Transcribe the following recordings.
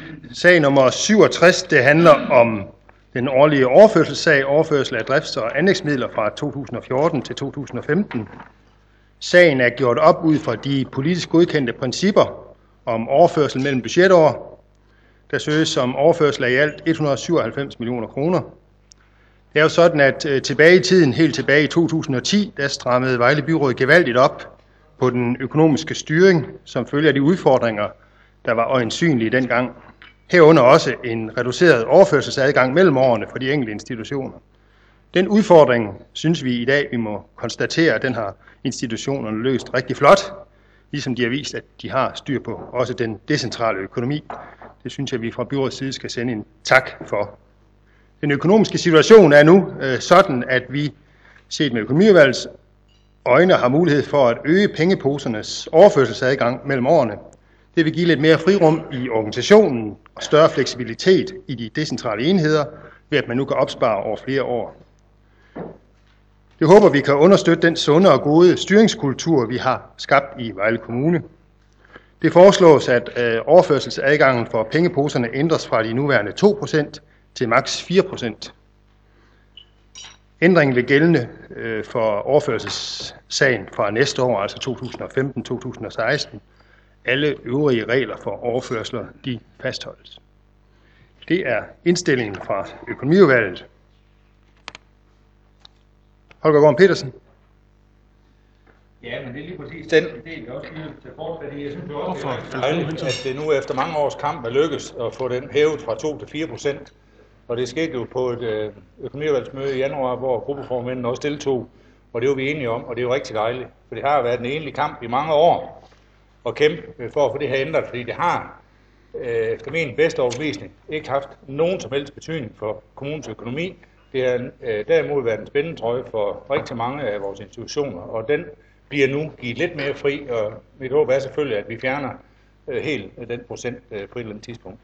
Sag nummer 67, det handler om den årlige overførselssag, overførsel af drifts- og anlægsmidler fra 2014 til 2015. Sagen er gjort op ud fra de politisk godkendte principper om overførsel mellem budgetår. Der søges om overførsel af i alt 197 millioner kroner. Det er jo sådan, at tilbage i tiden, helt tilbage i 2010, der strammede Vejle Byråd gevaldigt op på den økonomiske styring, som følger af de udfordringer, der var øjensynlige dengang. Herunder også en reduceret overførselsadgang mellem årene for de enkelte institutioner. Den udfordring, synes vi i dag, vi må konstatere, at den har institutionerne løst rigtig flot, ligesom de har vist, at de har styr på også den decentrale økonomi. Det synes jeg, vi fra byrådets side skal sende en tak for. Den økonomiske situation er nu sådan, at vi, set med økonomiudvalgets øjne, har mulighed for at øge pengeposernes overførselsadgang mellem årene. Det vil give lidt mere frirum i organisationen og større fleksibilitet i de decentrale enheder, ved at man nu kan opspare over flere år. Det håber vi kan understøtte den sunde og gode styringskultur, vi har skabt i Vejle Kommune. Det foreslås, at overførselsadgangen for pengeposerne ændres fra de nuværende 2% til maks 4%. Ændringen vil gældende for overførselssagen fra næste år, altså 2015-2016. Alle øvrige regler for overførsler, de fastholdes. Det er indstillingen fra økonomiudvalget. Holger Gorm Petersen. Ja, men det er lige præcis den del, jeg også vil til fortsætte i. Jeg synes også, det er dejligt, at det nu efter mange års kamp er lykkes at få den hævet fra 2 til 4%. Og det skete jo på et økonomiudvalgsmøde i januar, hvor gruppeformændene også deltog. Og det var vi enige om, og det er jo rigtig dejligt. For det har været en enlig kamp i mange år at kæmpe for at få det her ændret, fordi det har, efter min bedste overbevisning, ikke haft nogen som helst betydning for kommunens økonomi. Det har derimod været en spændende trøje for rigtig mange af vores institutioner, og den bliver nu givet lidt mere fri, og mit håb er selvfølgelig, at vi fjerner helt den procent på et eller andet tidspunkt.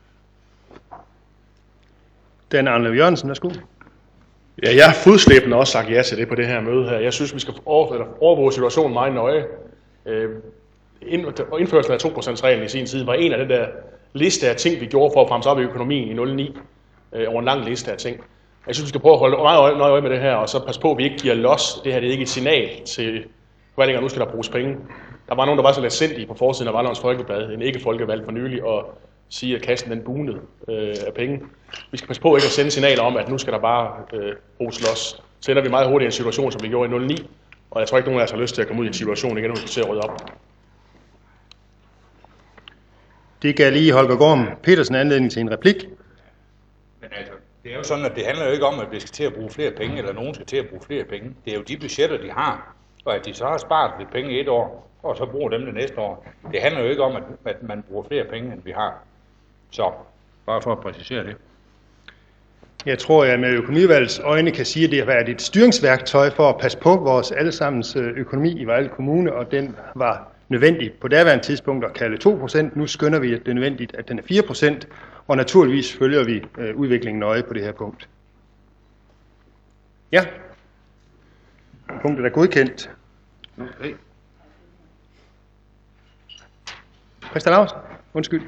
Dan Arne Jørgensen, værsgo. Ja, jeg har fodslæbende også sagt ja til det på det her møde her. Jeg synes, vi skal overvåge situationen meget nøje. Indførelsen af 2%-reglen i sin tid var en af den der liste af ting, vi gjorde for at bremse op i økonomien i 09, over en lang liste af ting. Jeg synes, vi skal prøve at holde meget nøje øje med det her, og så passe på, at vi ikke giver los. Det her det er ikke et signal til forvaltninger, nu skal der bruges penge. Der var nogen, der var så lidt sindige på forsiden af Vejlunds Folkeblad, en ikke-folkevalg for nylig, og sige, at kassen den bunede af penge. Vi skal passe på ikke at sende signaler om, at nu skal der bare bruges los. Så ender vi meget hurtigt i en situation, som vi gjorde i 09, og jeg tror ikke, nogen af os har lyst til at komme ud i en situation igen, hvor vi skal rydde op. Det gav lige Holger Gorm Petersen anledning til en replik. Men altså, det er jo sådan, at det handler jo ikke om, at vi skal til at bruge flere penge, eller nogen skal til at bruge flere penge. Det er jo de budgetter, de har, og at de så har sparet lidt penge i et år, og så bruger dem det næste år. Det handler jo ikke om, at man bruger flere penge, end vi har. Så, bare for at præcisere det. Jeg tror, at med økonomiudvalgets øjne kan sige, at det har været et styringsværktøj for at passe på vores allesammens økonomi i Vejle Kommune, og den var nødvendig på daværende tidspunkt at kalde 2%. Nu skønner vi, at det er nødvendigt, at den er 4%, og naturligvis følger vi udviklingen nøje på det her punkt. Ja. Punktet er godkendt. Okay. Christian Lausen, undskyld.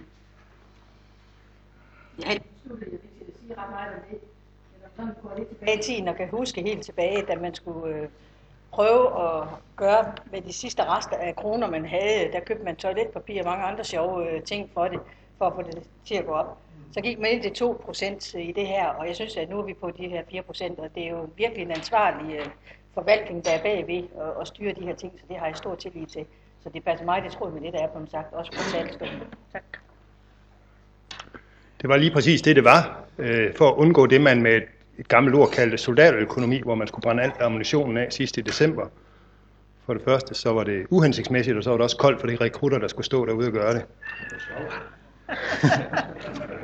Ja, jeg vil sige ret meget om det. Jeg var sådan lidt tilbage i tiden og kan huske helt tilbage, da man skulle prøve at gøre med de sidste rester af kroner, man havde. Der købte man toiletpapir og mange andre sjove ting for at få det til at gå op. Så gik man ind til 2% i det her, og jeg synes, at nu er vi på de her 4%, og det er jo virkelig en ansvarlig forvaltning, der er bagved at styre de her ting, så det har jeg stor tillid til. Så det passer mig, det tror jeg med det, der er på sagt, også på talerstolen. Tak. Det var lige præcis det var, for at undgå det, man med et gammelt ord kaldte soldaterøkonomi, hvor man skulle brænde alt ammunitionen af sidst i december. For det første, så var det uhensigtsmæssigt, og så var det også koldt for de rekrutter, der skulle stå derude og gøre det.